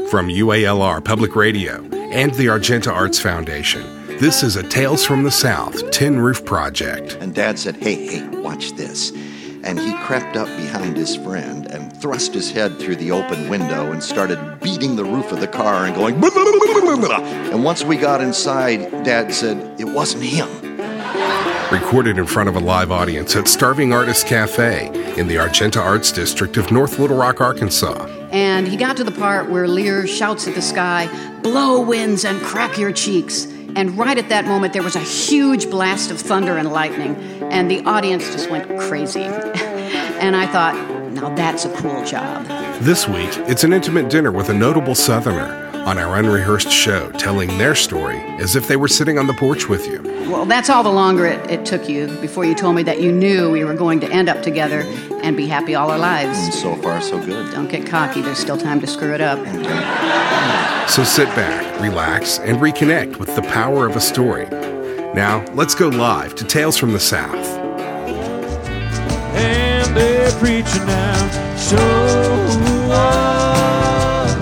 From UALR Public Radio and the Argenta Arts Foundation, this is a Tales from the South Tin Roof Project. And Dad said, hey, watch this. And he crept up behind his friend and thrust his head through the open window and started beating the roof of the car and going, blah, blah, blah, blah, blah. And once we got inside, Dad said, it wasn't him. Recorded in front of a live audience at Starving Artists Cafe in the Argenta Arts District of North Little Rock, Arkansas. And he got to the part where Lear shouts at the sky, blow winds and crack your cheeks. And right at that moment, there was a huge blast of thunder and lightning, and the audience just went crazy. And I thought, now that's a cool job. This week, it's an intimate dinner with a notable Southerner on our unrehearsed show, telling their story as if they were sitting on the porch with you. Well, that's all the longer it took you before you told me that you knew we were going to end up together and be happy all our lives. And so far, so good. Don't get cocky. There's still time to screw it up. Okay. So sit back, relax, and reconnect with the power of a story. Now, let's go live to Tales from the South. And they're preaching now, show up.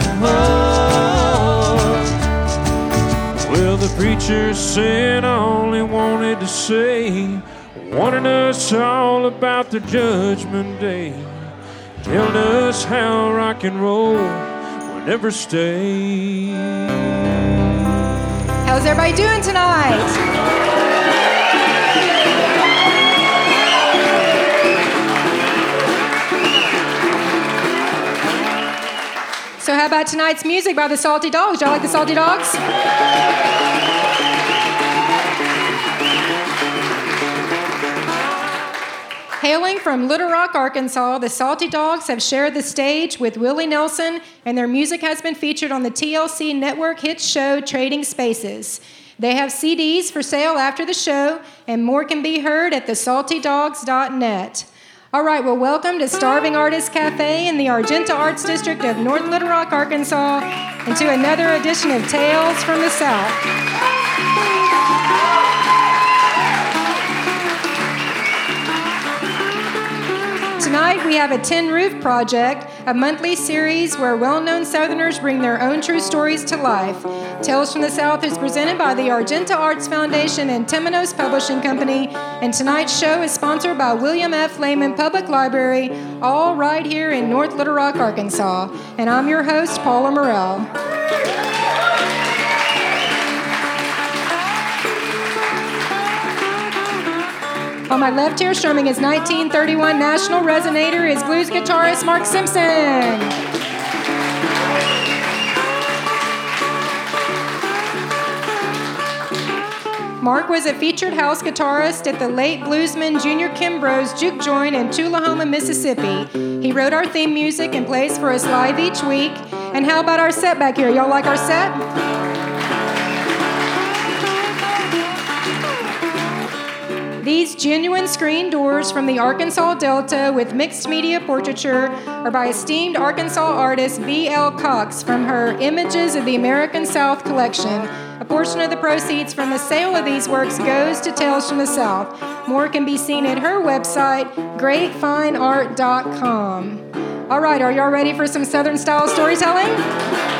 Well, the preacher said I only wanted to say, warning us all about the judgment day, telling us how rock and roll will never stay. How's everybody doing tonight? So how about tonight's music by the Salty Dogs? Y'all like the Salty Dogs? Hailing from Little Rock, Arkansas, the Salty Dogs have shared the stage with Willie Nelson, and their music has been featured on the TLC network hit show Trading Spaces. They have CDs for sale after the show, and more can be heard at thesaltydogs.net. All right, well, welcome to Starving Artists Cafe in the Argenta Arts District of North Little Rock, Arkansas, and to another edition of Tales from the South. Tonight, we have a Tin Roof Project, a monthly series where well-known Southerners bring their own true stories to life. Tales from the South is presented by the Argenta Arts Foundation and Temenos Publishing Company, and tonight's show is sponsored by William F. Lehman Public Library, all right here in North Little Rock, Arkansas. And I'm your host, Paula Morell. On my left here, strumming his 1931 National Resonator, is blues guitarist Mark Simpson. Mark was a featured house guitarist at the late bluesman Junior Kimbrough's Juke Joint in Tullahoma, Mississippi. He wrote our theme music and plays for us live each week. And how about our set back here? Y'all like our set? These genuine screen doors from the Arkansas Delta with mixed media portraiture are by esteemed Arkansas artist V.L. Cox from her Images of the American South collection. A portion of the proceeds from the sale of these works goes to Tales from the South. More can be seen at her website, greatfineart.com. All right, are y'all ready for some Southern-style storytelling?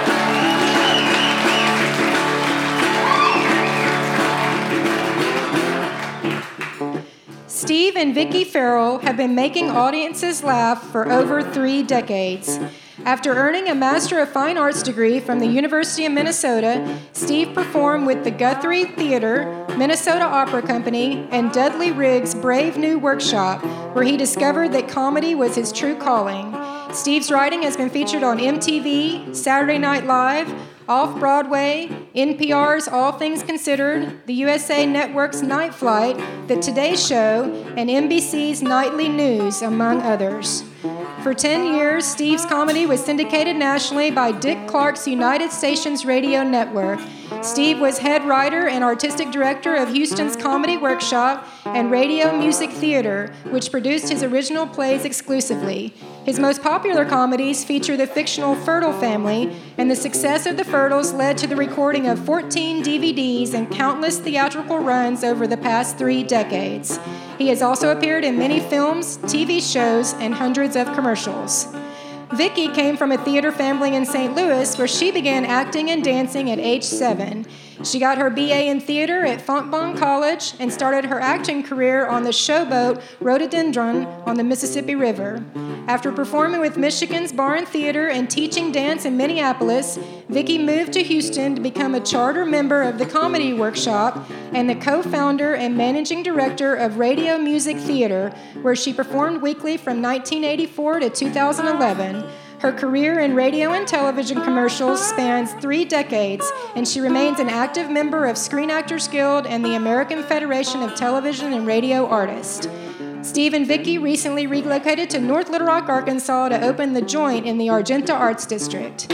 Steve and Vicki Farrell have been making audiences laugh for over 3 decades. After earning a Master of Fine Arts degree from the University of Minnesota, Steve performed with the Guthrie Theater, Minnesota Opera Company, and Dudley Riggs' Brave New Workshop, where he discovered that comedy was his true calling. Steve's writing has been featured on MTV, Saturday Night Live, Off-Broadway, NPR's All Things Considered, the USA Network's Night Flight, The Today Show, and NBC's Nightly News, among others. For 10 years, Steve's comedy was syndicated nationally by Dick Clark's United Stations Radio Network. Steve was head writer and artistic director of Houston's Comedy Workshop and Radio Music Theater, which produced his original plays exclusively. His most popular comedies feature the fictional Fertile family, and the success of the Fertiles led to the recording of 14 DVDs and countless theatrical runs over the past 3 decades. He has also appeared in many films, TV shows, and hundreds of commercials. Vicki came from a theater family in St. Louis where she began acting and dancing at age 7. She got her BA in theater at Fontbonne College and started her acting career on the showboat Rhododendron on the Mississippi River. After performing with Michigan's Barn Theater and teaching dance in Minneapolis, Vicki moved to Houston to become a charter member of the Comedy Workshop and the co-founder and managing director of Radio Music Theater, where she performed weekly from 1984 to 2011. Her career in radio and television commercials spans 3 decades, and she remains an active member of Screen Actors Guild and the American Federation of Television and Radio Artists. Steve and Vicki recently relocated to North Little Rock, Arkansas to open The Joint in the Argenta Arts District.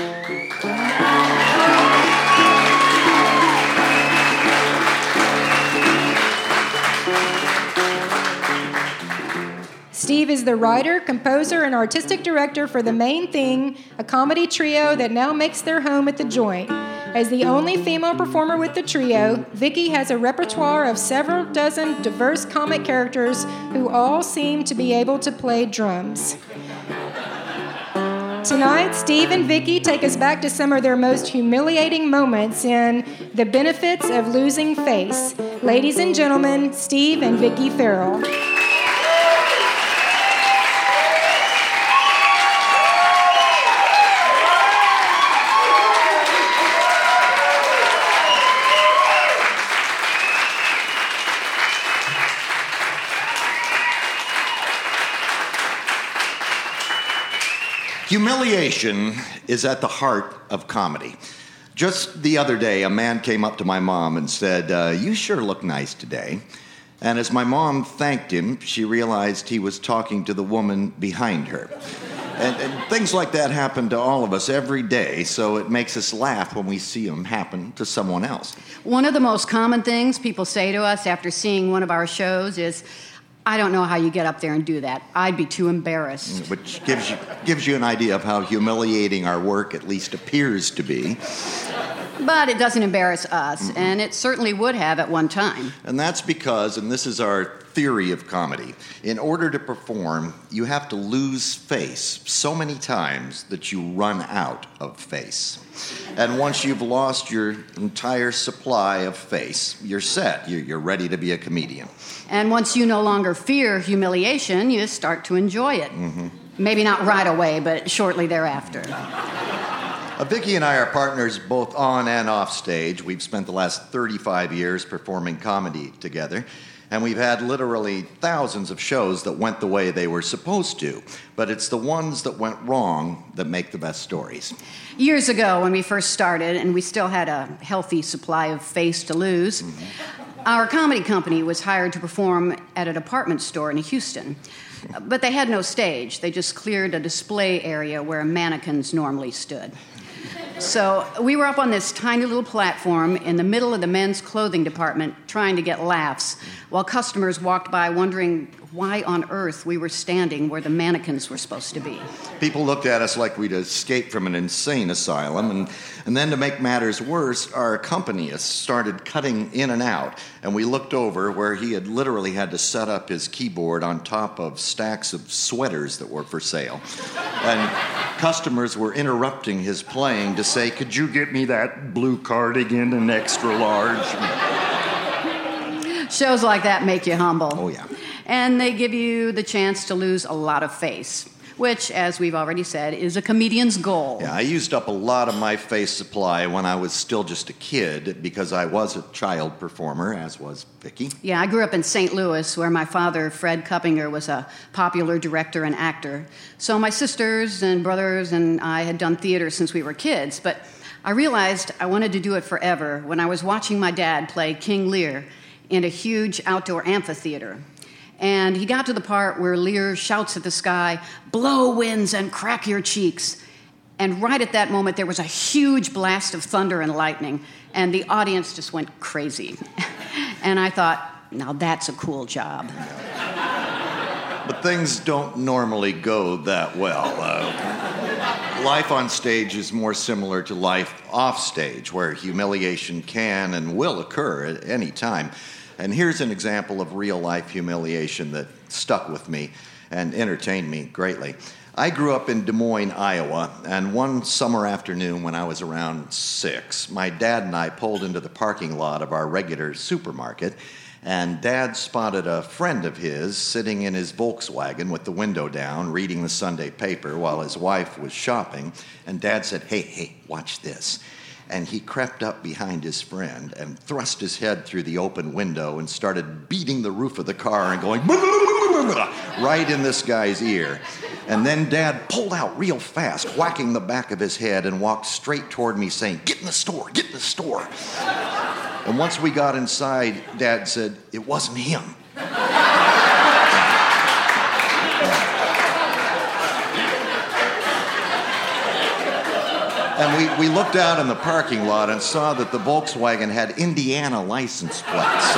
Steve is the writer, composer, and artistic director for The Main Thing, a comedy trio that now makes their home at The Joint. As the only female performer with the trio, Vicki has a repertoire of several dozen diverse comic characters who all seem to be able to play drums. Tonight, Steve and Vicki take us back to some of their most humiliating moments in The Benefits of Losing Face. Ladies and gentlemen, Steve and Vicki Farrell. Humiliation is at the heart of comedy. Just the other day, a man came up to my mom and said, "You sure look nice today." And as my mom thanked him, she realized he was talking to the woman behind her. And things like that happen to all of us every day, so it makes us laugh when we see them happen to someone else. One of the most common things people say to us after seeing one of our shows is, "I don't know how you get up there and do that. I'd be too embarrassed." Which gives you an idea of how humiliating our work at least appears to be. But it doesn't embarrass us, and it certainly would have at one time. And that's because, and this is our theory of comedy, in order to perform, you have to lose face so many times that you run out of face. And once you've lost your entire supply of face, you're set. You're ready to be a comedian. And once you no longer fear humiliation, you start to enjoy it. Mm-hmm. Maybe not right away, but shortly thereafter. Vicki and I are partners both on and off stage. We've spent the last 35 years performing comedy together, and we've had literally thousands of shows that went the way they were supposed to. But it's the ones that went wrong that make the best stories. Years ago, when we first started, and we still had a healthy supply of face to lose, our comedy company was hired to perform at a department store in Houston. But they had no stage. They just cleared a display area where mannequins normally stood. So we were up on this tiny little platform in the middle of the men's clothing department trying to get laughs, while customers walked by wondering why on earth we were standing where the mannequins were supposed to be. People looked at us like we'd escaped from an insane asylum, and then to make matters worse, our accompanist started cutting in and out, and we looked over where he had literally had to set up his keyboard on top of stacks of sweaters that were for sale. And customers were interrupting his playing to say, "Could you get me that blue cardigan in extra large?" Shows like that make you humble. Oh, yeah. And they give you the chance to lose a lot of face, which, as we've already said, is a comedian's goal. Yeah, I used up a lot of my face supply when I was still just a kid because I was a child performer, as was Vicki. Yeah, I grew up in St. Louis, where my father, Fred Kuppinger, was a popular director and actor. So my sisters and brothers and I had done theater since we were kids, but I realized I wanted to do it forever when I was watching my dad play King Lear in a huge outdoor amphitheater. And he got to the part where Lear shouts at the sky, "Blow winds and crack your cheeks." And right at that moment, there was a huge blast of thunder and lightning, and the audience just went crazy. And I thought, now that's a cool job. But things don't normally go that well. Life on stage is more similar to life off stage, where humiliation can and will occur at any time. And here's an example of real-life humiliation that stuck with me and entertained me greatly. I grew up in Des Moines, Iowa, and one summer afternoon when I was around 6, my dad and I pulled into the parking lot of our regular supermarket, and Dad spotted a friend of his sitting in his Volkswagen with the window down, reading the Sunday paper while his wife was shopping, and Dad said, hey, watch this. And he crept up behind his friend and thrust his head through the open window and started beating the roof of the car and going right in this guy's ear. And then Dad pulled out real fast, whacking the back of his head, and walked straight toward me saying, get in the store, get in the store. And once we got inside, Dad said, it wasn't him. And we looked out in the parking lot and saw that the Volkswagen had Indiana license plates.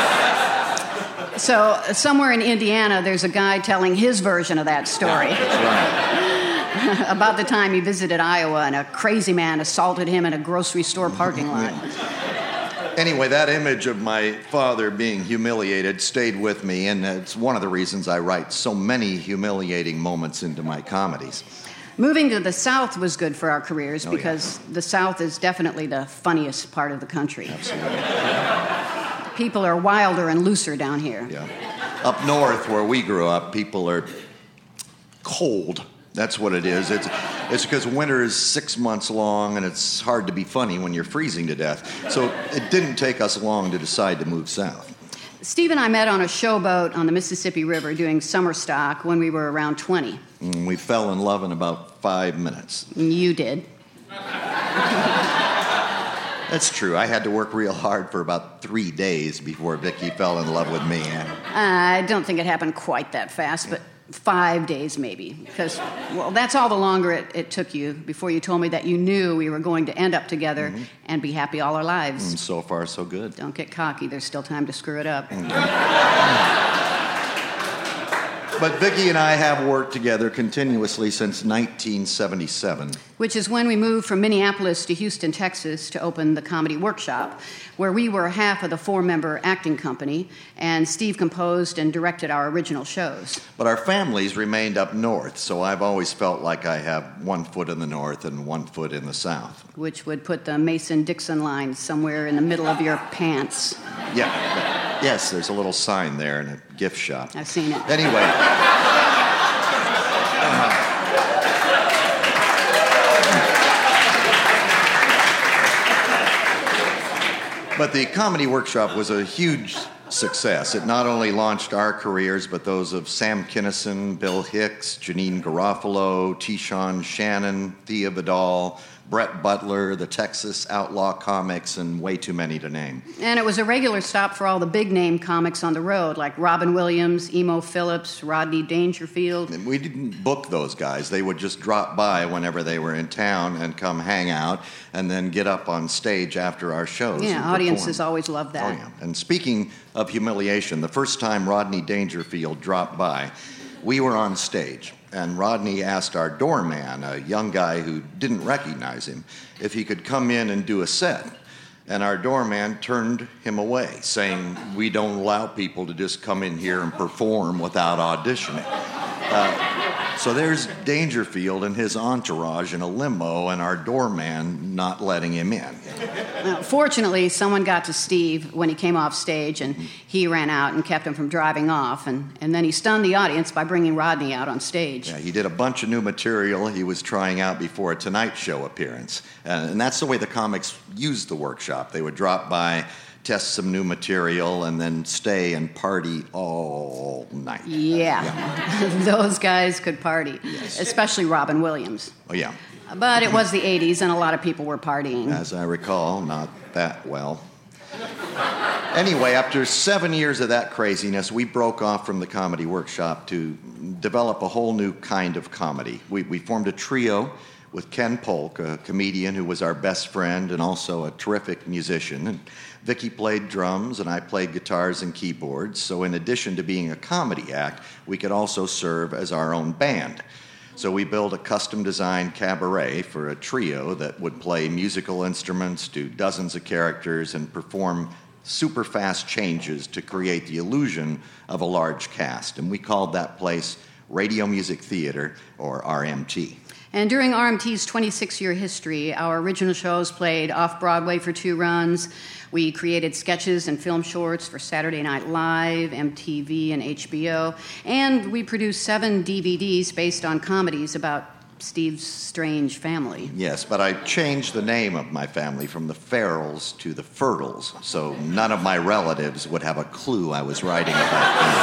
So somewhere in Indiana, there's a guy telling his version of that story. That's right. About the time he visited Iowa and a crazy man assaulted him in a grocery store parking lot. Anyway, that image of my father being humiliated stayed with me, and it's one of the reasons I write so many humiliating moments into my comedies. Moving to the South was good for our careers because the South is definitely the funniest part of the country. Absolutely. People are wilder and looser down here. Yeah. Up north, where we grew up, people are cold. That's what it is. It's because winter is 6 months long, and it's hard to be funny when you're freezing to death. So it didn't take us long to decide to move south. Steve and I met on a showboat on the Mississippi River doing summer stock when we were around 20. We fell in love in about 5 minutes. You did. That's true. I had to work real hard for about 3 days before Vicki fell in love with me. I don't think it happened quite that fast, but 5 days maybe. Because, well, that's all the longer it took you before you told me that you knew we were going to end up together and be happy all our lives. And so far, so good. Don't get cocky. There's still time to screw it up. But Vicki and I have worked together continuously since 1977. Which is when we moved from Minneapolis to Houston, Texas, to open the Comedy Workshop, where we were half of the 4-member acting company, and Steve composed and directed our original shows. But our families remained up north, so I've always felt like I have 1 foot in the north and 1 foot in the south. Which would put the Mason-Dixon line somewhere in the middle of your pants. Yeah. Yes, there's a little sign there in a gift shop. I've seen it. Anyway. But the Comedy Workshop was a huge success. It not only launched our careers, but those of Sam Kinison, Bill Hicks, Janine Garofalo, Tishon Shannon, Thea Vidal, Brett Butler, the Texas Outlaw Comics, and way too many to name. And it was a regular stop for all the big-name comics on the road, like Robin Williams, Emo Phillips, Rodney Dangerfield. And we didn't book those guys. They would just drop by whenever they were in town and come hang out and then get up on stage after our shows. Yeah, audiences always love that. Oh, yeah. And speaking of humiliation, the first time Rodney Dangerfield dropped by, we were on stage. And Rodney asked our doorman, a young guy who didn't recognize him, if he could come in and do a set. And our doorman turned him away, saying, we don't allow people to just come in here and perform without auditioning. So there's Dangerfield and his entourage in a limo, and our doorman not letting him in. Fortunately, someone got to Steve when he came off stage, and he ran out and kept him from driving off. And then he stunned the audience by bringing Rodney out on stage. Yeah, he did a bunch of new material he was trying out before a Tonight Show appearance. And that's the way the comics used the workshop. They would drop by, test some new material, and then stay and party all night. Yeah. Those guys could party, yes. Especially Robin Williams. Oh, yeah. But it was the 80s, and a lot of people were partying. As I recall, not that well. Anyway, after 7 years of that craziness, we broke off from the Comedy Workshop to develop a whole new kind of comedy. We formed a trio with Ken Polk, a comedian who was our best friend and also a terrific musician. And Vicki played drums, and I played guitars and keyboards. So in addition to being a comedy act, we could also serve as our own band. So we built a custom-designed cabaret for a trio that would play musical instruments, do dozens of characters, and perform super-fast changes to create the illusion of a large cast. And we called that place Radio Music Theater, or RMT. And during RMT's 26-year history, our original shows played off-Broadway for 2 runs. We created sketches and film shorts for Saturday Night Live, MTV, and HBO. And we produced 7 DVDs based on comedies about Steve's strange family. Yes, but I changed the name of my family from the Farrells to the Fertles, so none of my relatives would have a clue I was writing about them.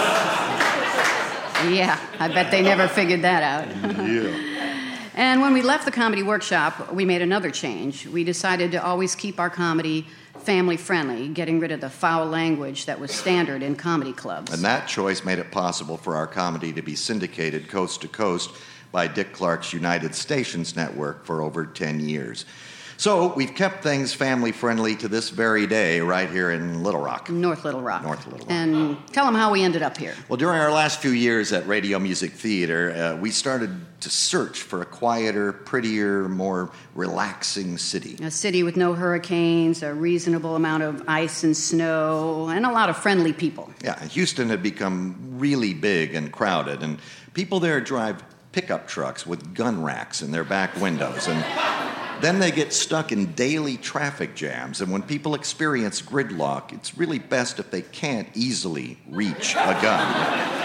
Yeah, I bet they never figured that out. Yeah. And when we left the comedy workshop, we made another change. We decided to always keep our comedy family-friendly, getting rid of the foul language that was standard in comedy clubs. And that choice made it possible for our comedy to be syndicated coast to coast by Dick Clark's United Stations network for over 10 years. So we've kept things family-friendly to this very day right here in Little Rock. North Little Rock. North Little Rock. And tell them how we ended up here. Well, during our last few years at Radio Music Theater, we started to search for a quieter, prettier, more relaxing city. A city with no hurricanes, a reasonable amount of ice and snow, and a lot of friendly people. Yeah, Houston had become really big and crowded, and people there drive pickup trucks with gun racks in their back windows, and then they get stuck in daily traffic jams, and when people experience gridlock, it's really best if they can't easily reach a gun.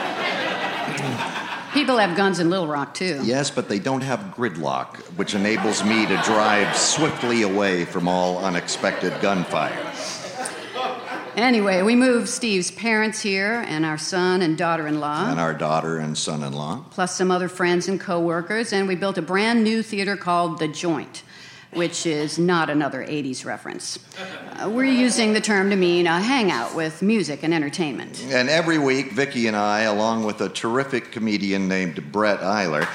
People have guns in Little Rock, too. Yes, but they don't have gridlock, which enables me to drive swiftly away from all unexpected gunfire. Anyway, we moved Steve's parents here, and our son and daughter-in-law. And our daughter and son-in-law. Plus some other friends and co-workers, and we built a brand new theater called The Joint, which is not another 80s reference. We're using the term to mean a hangout with music and entertainment. And every week, Vicki and I, along with a terrific comedian named Brett Eiler,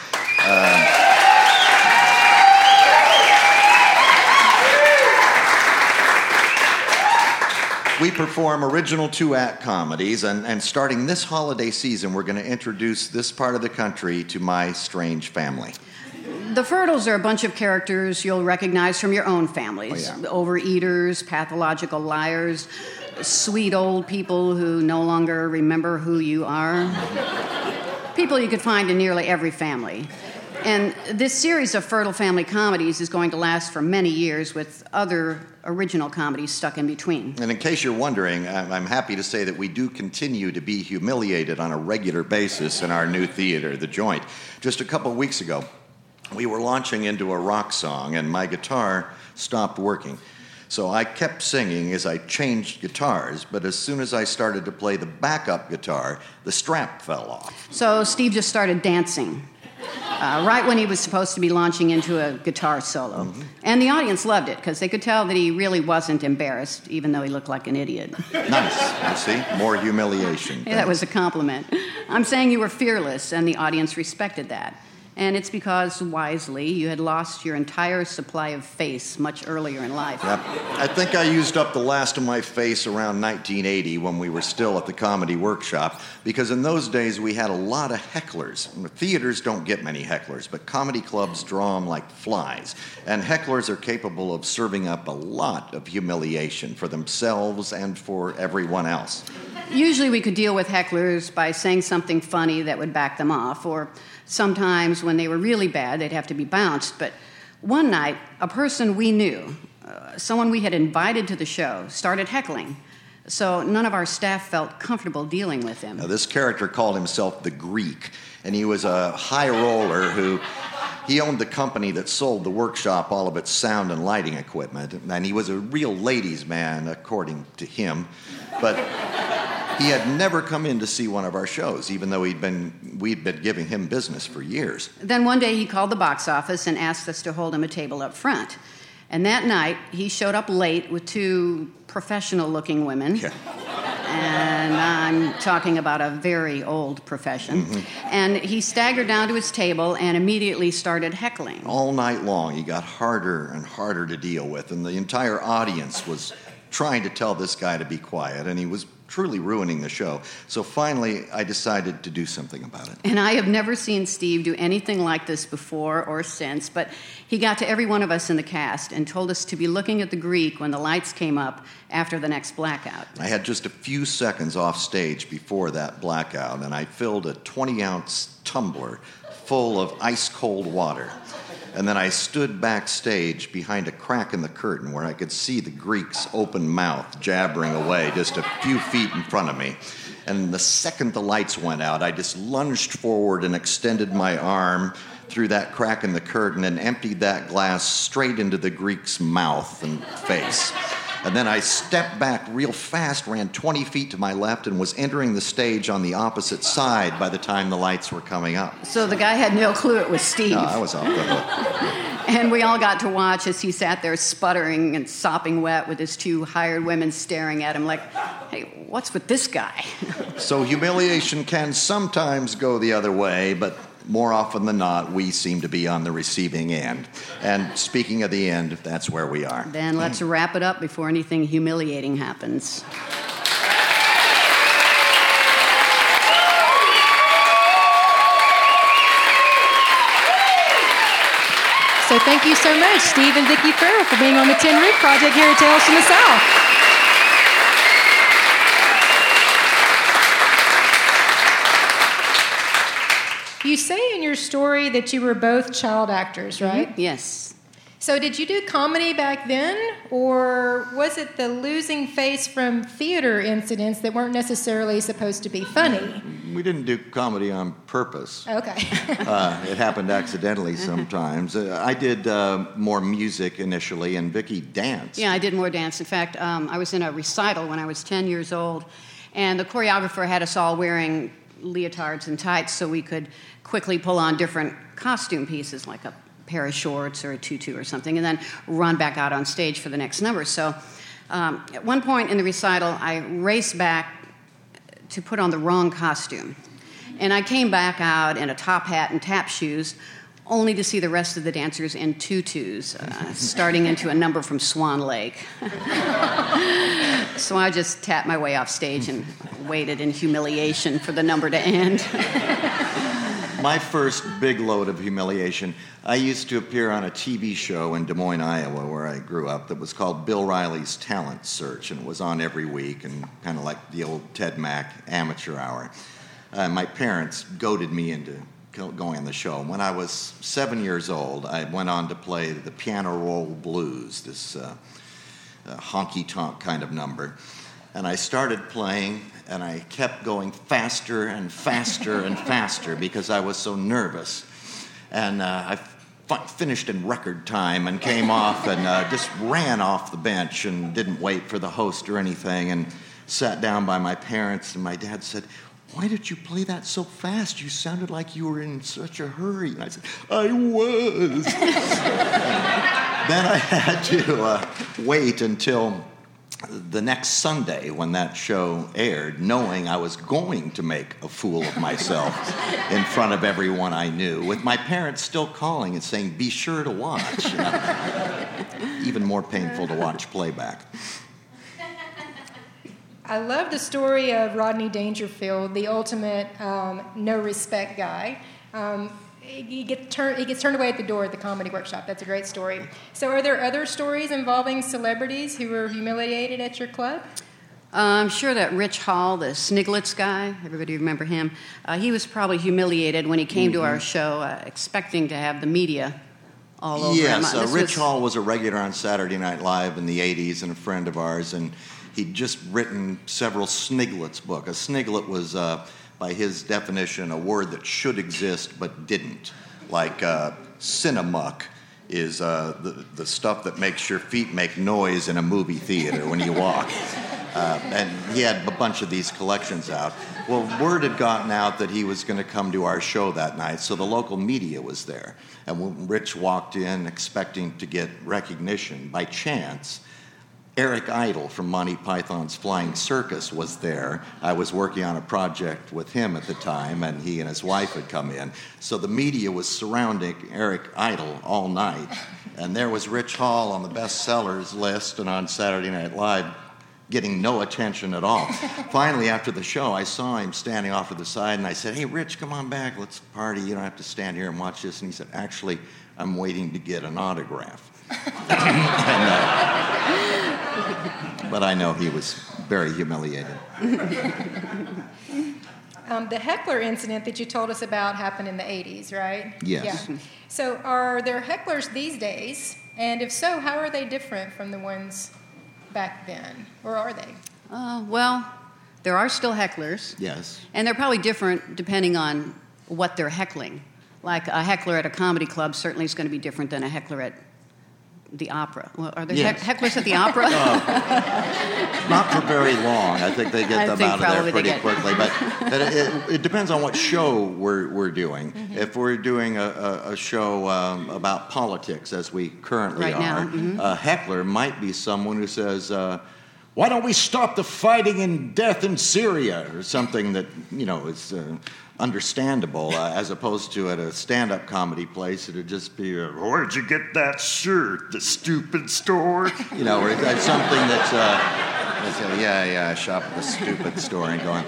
we perform original 2-act comedies, and starting this holiday season, we're going to introduce this part of the country to my strange family. The Fertles are a bunch of characters you'll recognize from your own families. Oh, yeah. Overeaters, pathological liars, sweet old people who no longer remember who you are. People you could find in nearly every family. And this series of Fertile Family comedies is going to last for many years with other original comedies stuck in between. And in case you're wondering, I'm happy to say that we do continue to be humiliated on a regular basis in our new theater, The Joint. Just a couple of weeks ago, we were launching into a rock song, and my guitar stopped working. So I kept singing as I changed guitars, but as soon as I started to play the backup guitar, the strap fell off. So Steve just started dancing. Right when he was supposed to be launching into a guitar solo. Mm-hmm. And the audience loved it, because they could tell that he really wasn't embarrassed, even though he looked like an idiot. Nice. You see? More humiliation. Yeah, that was a compliment. I'm saying you were fearless, and the audience respected that. And it's because, wisely, you had lost your entire supply of face much earlier in life. Yep. I think I used up the last of my face around 1980 when we were still at the Comedy Workshop, because in those days we had a lot of hecklers. Theaters don't get many hecklers, but comedy clubs draw them like flies. And hecklers are capable of serving up a lot of humiliation for themselves and for everyone else. Usually we could deal with hecklers by saying something funny that would back them off, or sometimes when they were really bad, they'd have to be bounced. But one night, a person we knew, someone we had invited to the show, started heckling. So none of our staff felt comfortable dealing with him. Now, this character called himself the Greek, and he was a high roller who... He owned the company that sold the workshop all of its sound and lighting equipment, and he was a real ladies' man, according to him. But he had never come in to see one of our shows, even though we'd been giving him business for years. Then one day he called the box office and asked us to hold him a table up front. And that night, he showed up late with 2 professional-looking women. Yeah. And I'm talking about a very old profession. Mm-hmm. And he staggered down to his table and immediately started heckling. All night long, he got harder and harder to deal with, and the entire audience was trying to tell this guy to be quiet, and he was truly ruining the show. So finally, I decided to do something about it. And I have never seen Steve do anything like this before or since, but he got to every one of us in the cast and told us to be looking at the Greek when the lights came up after the next blackout. I had just a few seconds off stage before that blackout, and I filled a 20-ounce tumbler full of ice-cold water. And then I stood backstage behind a crack in the curtain where I could see the Greek's open mouth jabbering away just a few feet in front of me. And the second the lights went out, I just lunged forward and extended my arm through that crack in the curtain and emptied that glass straight into the Greek's mouth and face. And then I stepped back real fast, ran 20 feet to my left, and was entering the stage on the opposite side by the time the lights were coming up. So the guy had no clue it was Steve. No, I was off the hook. And we all got to watch as he sat there sputtering and sopping wet with his two hired women staring at him like, hey, what's with this guy? So humiliation can sometimes go the other way, but more often than not, we seem to be on the receiving end. And speaking of the end, that's where we are. Then let's wrap it up before anything humiliating happens. So thank you so much, Steve and Vicki Farrell, for being on the Tin Roof Project here at Tales from the South. You say in your story that you were both child actors, right? Mm-hmm. Yes. So did you do comedy back then, or was it the losing face from theater incidents that weren't necessarily supposed to be funny? We didn't do comedy on purpose. Okay. It happened accidentally sometimes. I did more music initially, and Vicki danced. Yeah, I did more dance. In fact, I was in a recital when I was 10 years old, and the choreographer had us all wearing leotards and tights so we could quickly pull on different costume pieces like a pair of shorts or a tutu or something and then run back out on stage for the next number. So at one point in the recital, I raced back to put on the wrong costume. And I came back out in a top hat and tap shoes only to see the rest of the dancers in tutus, starting into a number from Swan Lake. So I just tapped my way off stage and waited in humiliation for the number to end. My first big load of humiliation, I used to appear on a TV show in Des Moines, Iowa, where I grew up, that was called Bill Riley's Talent Search, and it was on every week, and kind of like the old Ted Mack amateur hour. My parents goaded me into going on the show. When I was 7 years old, I went on to play the Piano Roll Blues, this honky-tonk kind of number. And I started playing, and I kept going faster and faster and faster because I was so nervous. And I finished in record time and came off and just ran off the bench and didn't wait for the host or anything and sat down by my parents, and my dad said, "Why did you play that so fast? You sounded like you were in such a hurry." And I said, "I was." Then I had to wait until the next Sunday when that show aired, knowing I was going to make a fool of myself in front of everyone I knew, with my parents still calling and saying, "Be sure to watch." You know? Even more painful to watch playback. I love the story of Rodney Dangerfield, the ultimate no-respect guy. He gets turned away at the door at the Comedy Workshop. That's a great story. So are there other stories involving celebrities who were humiliated at your club? I'm sure that Rich Hall, the Sniglets guy, everybody remember him? He was probably humiliated when he came to our show expecting to have the media all over him. Yes, Rich Hall was a regular on Saturday Night Live in the 80s and a friend of ours, and he'd just written several Sniglets books. A sniglet was, by his definition, a word that should exist but didn't. Like cinemuck is the stuff that makes your feet make noise in a movie theater when you walk. And he had a bunch of these collections out. Well, word had gotten out that he was going to come to our show that night, so the local media was there. And when Rich walked in expecting to get recognition, by chance, Eric Idle from Monty Python's Flying Circus was there. I was working on a project with him at the time, and he and his wife had come in. So the media was surrounding Eric Idle all night. And there was Rich Hall on the bestsellers list and on Saturday Night Live getting no attention at all. Finally, after the show, I saw him standing off to the side, and I said, "Hey, Rich, come on back. Let's party. You don't have to stand here and watch this." And he said, "Actually, I'm waiting to get an autograph." But I know he was very humiliated. The heckler incident that you told us about happened in the 80s, right? Yes. Yeah. So are there hecklers these days? And if so, how are they different from the ones back then? Or are they? Well, there are still hecklers. Yes. And they're probably different depending on what they're heckling. Like a heckler at a comedy club certainly is going to be different than a heckler at the opera. Well, are there hecklers at the opera? Not for very long. I think they get them out of there pretty quickly. But it depends on what show we're doing. Mm-hmm. If we're doing a show about politics, as we currently are, a heckler might be someone who says, "Why don't we stop the fighting and death in Syria?" or something that, is understandable, as opposed to at a stand-up comedy place, it'd just be, "Where'd you get that shirt? The stupid store?" Or it's something that's, I shop at the stupid store and going,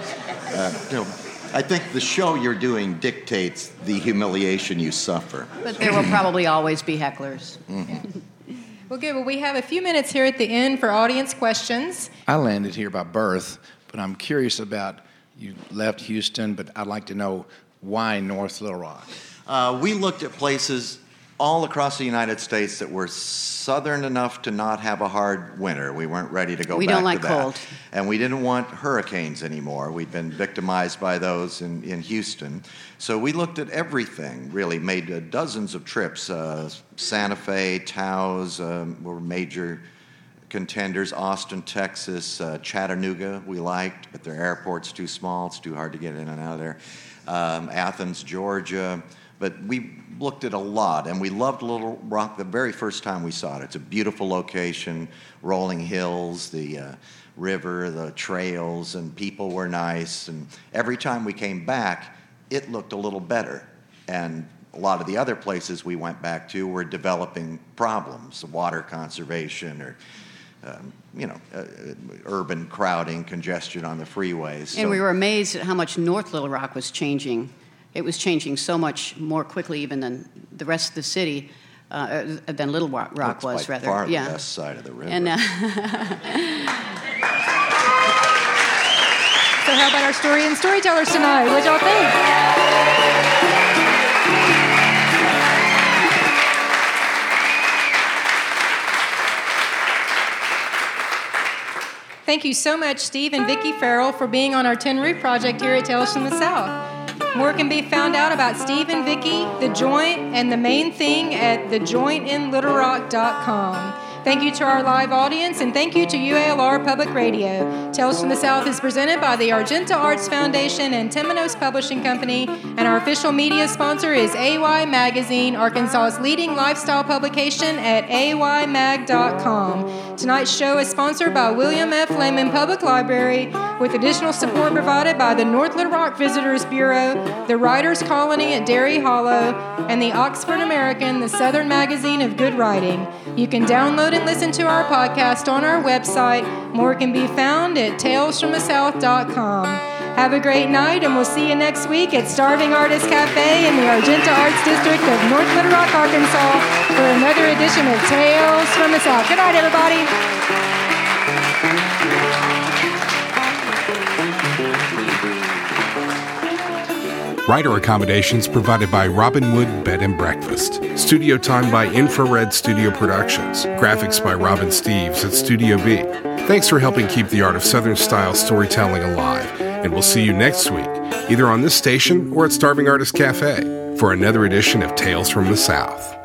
I think the show you're doing dictates the humiliation you suffer. But there will probably always be hecklers. Mm-hmm. Well, good. Well, we have a few minutes here at the end for audience questions. I landed here by birth, but I'm curious about, you left Houston, but I'd like to know why North Little Rock? We looked at places all across the United States that were southern enough to not have a hard winter. We weren't ready to go back to that. We don't like cold. And we didn't want hurricanes anymore. We'd been victimized by those in Houston. So we looked at everything, really, made dozens of trips. Santa Fe, Taos were major contenders. Austin, Texas, Chattanooga we liked, but their airport's too small. It's too hard to get in and out of there. Athens, Georgia. But we looked at a lot, and we loved Little Rock the very first time we saw it. It's a beautiful location, rolling hills, the river, the trails, and people were nice. And every time we came back, it looked a little better. And a lot of the other places we went back to were developing problems, water conservation or urban crowding, congestion on the freews. And we were amazed at how much North Little Rock was changing. It was changing so much more quickly even than the rest of the city, than Little Rock was, rather. Far the west side of the river. And, so how about our story and storytellers tonight? What y'all think? Thank you so much, Steve and Vicki Farrell, for being on our Tin Roof project here at Tales from the South. More can be found out about Steve and Vicki, The Joint, and the main thing at thejointinlittlerock.com. Thank you to our live audience, and thank you to UALR Public Radio. Tales from the South is presented by the Argenta Arts Foundation and Temenos Publishing Company, and our official media sponsor is AY Magazine, Arkansas's leading lifestyle publication at aymag.com. Tonight's show is sponsored by William F. Lehman Public Library, with additional support provided by the North Little Rock Visitors Bureau, the Writers' Colony at Derry Hollow, and the Oxford American, the Southern Magazine of Good Writing. You can download and listen to our podcast on our website. More can be found at talesfromthesouth.com. Have a great night, and we'll see you next week at Starving Artist Cafe in the Argenta Arts District of North Little Rock, Arkansas, for another edition of Tales from the South. Good night, everybody. Writer accommodations provided by Robinwood Bed and Breakfast. Studio time by Infrared Studio Productions. Graphics by Robin Steves at Studio B. Thanks for helping keep the art of Southern-style storytelling alive. And we'll see you next week, either on this station or at Starving Artist Cafe, for another edition of Tales from the South.